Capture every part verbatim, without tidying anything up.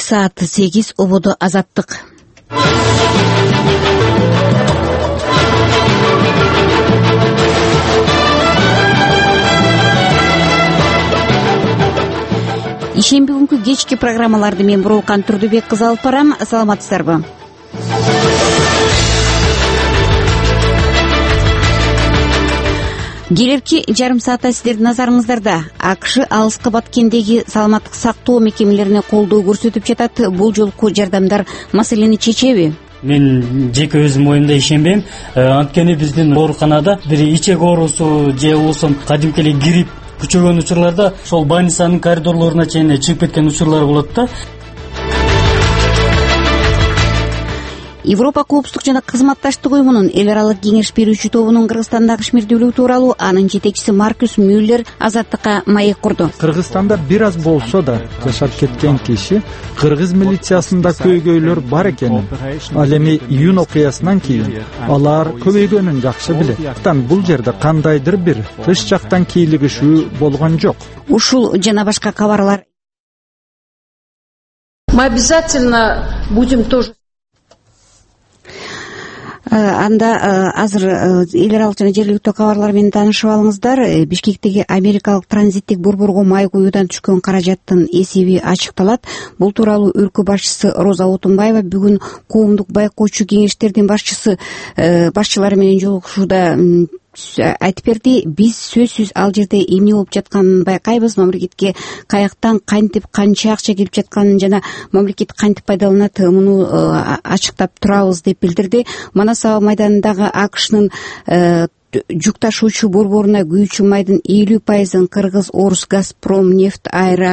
саат сегиз ободо азаттык. Ишемби күнкү кечки программаларды мен Бурулкан Турдубек кызы алып барам. Саламатсыздарбы? Келерки жарым саатта сиздердин назарыңыздарда АКШ алыскы Баткендеги саламаттык сактоо мекемелерине колдоо көрсөтүп жатат. Бул жолку жардамдар маселени чечеби? Мен жеке өзүм оюмда ишенбейм. Анткени биздин ооруканада бир ичек оорусу же болбосо кадимки эле грипп күчөгөн учурларда ошол больницанын коридорлоруна чейин чыгып кеткен учурлар болот да. Европа коопсуздук жана кызматташтык уюмунун эл аралык кеңеш берүүчү тобунун Кыргызстандагы ишмердүүлүгү тууралуу анын жетекчиси Маркус Мюллер азаттыкка маек курду. Кыргызстанда бир аз болсо да жашап кеткен киши кыргыз милициясында көйгөйлөр бар экенин, ал эми июнь окуясынан кийин алар көбөйгөнүн жакшы билет. Антан бул жерде кандайдыр бир тыш жактан кийлигишүү болгон жок. Ушул жана башка кабарлар. Мы обязательно будем тоже Анда азыр эл аралык жана жергиликтүү кабарлар менен таанышып алыңыздар. Бишкектеги америкалык транзиттик борборго май куюудан түшкөн каражаттын эсеби ачыкталат. Бул тууралуу өлкө башчысы Роза Отунбаева бүгүн коомдук байкоочу кеңештердин башчысы башчылары менен жолугушууда айтып берди. Биз сөзсүз ал жерде эмне болуп жатканын байкайбыз, мамлекетке каяктан кантип канча акча келип жатканын жана мамлекет кантип пайдаланат муну ачыктап турабыз деп билдирди. Манас аба майданындагы АКШнын жүк ташуучу борборуна күйүүчү майдын элүү пайызын Кыргыз Орус Газпром нефть айра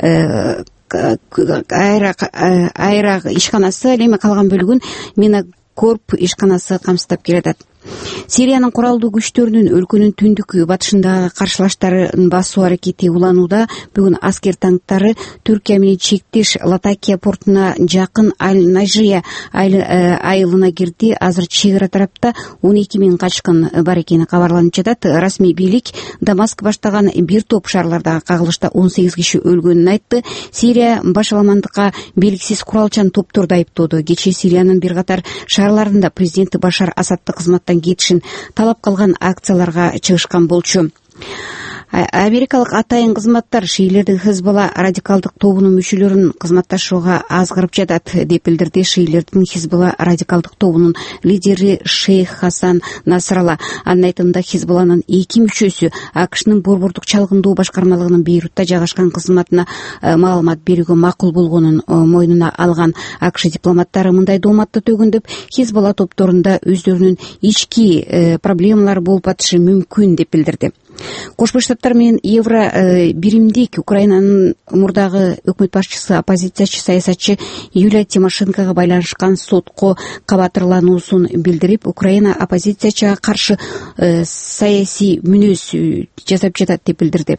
айра айра ишканасы, ал эми калган бөлүгүн Минакорп ишканасы камсыздап келатат. Сириянын куралдуу күчтөрүнүн өлкөнүн түндүк батышындагы каршылаштарын басуу аракети уланууда. Бүгүн аскер танктары Түркия менен чектеш Латакия портуна жакын Аль-Нажия айылына кирди. Азыр чек ара тарапта он эки миң качкын бар экени кабарланып жатат. Расмий бийлик Дамаск баштаган бир топ шаарлардагы кагылышта он сегиз киши өлгөнүн айтты. Сирия башаламандыкка белгисиз куралчан топторду айыптоодо. Кечээ Сириянын бир катар шаарларында президенти Башар Асадты кызматтан кетишин талап кылган акцияларга чыгышкан болчу. Америкалык атайын кызматтар шиилердин Хизбалла радикалдык тобунун мүчөлөрүн кызматташууга азгырып жатат деп билдирди. Шиилердин Хизбалла радикалдык тобунун лидери Шейх Хасан Насралла. Анын айтымында Хизбалланын эки мүчөсү АКШнын борбордук чалгындоо башкармалыгынын Бейрутта жайгашкан кызматына маалымат берүүгө макул болгонун мойнуна алган. АКШ дипломаттары мындай дооматты төгүндөп, Хизбалла топторунда өздөрүнүн ички проблемалары болуп атышы мүмкүн деп билдирди. Кошмо Штаттар менен Евро биримдик Украинанын мурдагы өкмөт башчысы, оппозициячы саясатчы Юлия Тимошенкого байланышкан сотко кабатырлануусун билдирип, Украина оппозициячыга каршы саясий мүнөз жасап жатат деп билдирди.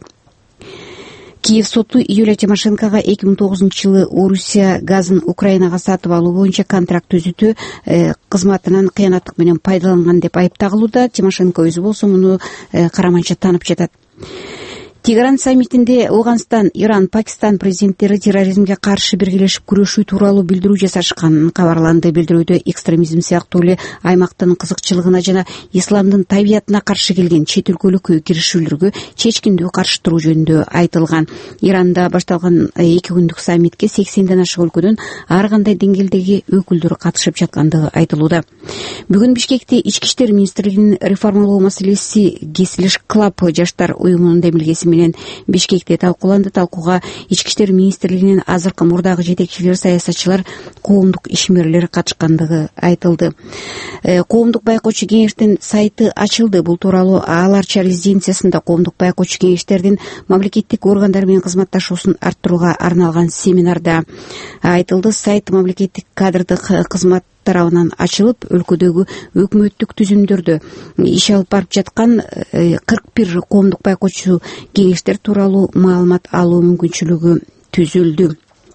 Киев соту Юлия Тимошенкого эки миң тогузунчу жылы Орусия газын Украинага сатып алуу боюнча контракт түзүтүү кызматынан кыянаттык менен пайдаланган деп айыпталууда. Тимошенко өзү болсо муну караманча таанып жатат. Тегеран саммитинде Ауганстан, Иран, Пакистан президенттери терроризмге каршы биргелешип күрөшүү тууралуу билдирүү жасашкан кабарланды. Билдирүүдө экстремизм сыяктуу эле аймактын кызыкчылыгына жана исламдын табиятына каршы келген чет өлкөлүк киришүүлөргө чечкиндүү каршы туруу жөнүндө айтылган. Иранда башталган эки күндүк саммитке сексенден ашык өлкөдөн ар кандай деңгээлдеги өкүлдөр катышып жаткандыгы айтылууда. Бүгүн Бишкекте ички иштер министрлигинин реформалоо маселеси Кесилиш Клаб жаштар уюмунун демилгеси менен Бишкекте талкууланды. Талкууга ички иштер министрлигинин азыркы мурдагы жетекчилер, саясатчылар, коомдук ишмерлер катышкандыгы айтылды. Коомдук байкоочу кеңештин сайты ачылды. Бул тууралуу Аларча резиденциясында коомдук байкоочу кеңештердин мамлекеттик органдар менен кызматташуусун арттырууга арналган семинарда айтылды. Сайт мамлекеттик кадрдык кызмат тарабынан ачылып, өлкөдөгү өкмөттүк түзүмдөрдө иш алып барып жаткан кырк бир коомдук байкоочу кеңештер тууралуу маалымат алуу мүмкүнчүлүгү түзүлдү.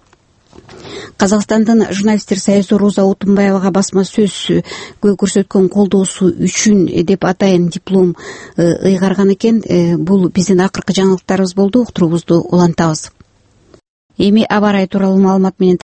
Казакстандын журналисттер союзу Роза Отунбаевага басма сөз көрсөткөн колдоосу үчүн деп атайын диплом ыйгарган экен. Бул биздин акыркы жаңылыктарыбыз болду. Уктуруубузду улантабыз. Эми аба ырайы тууралуу маалымат менен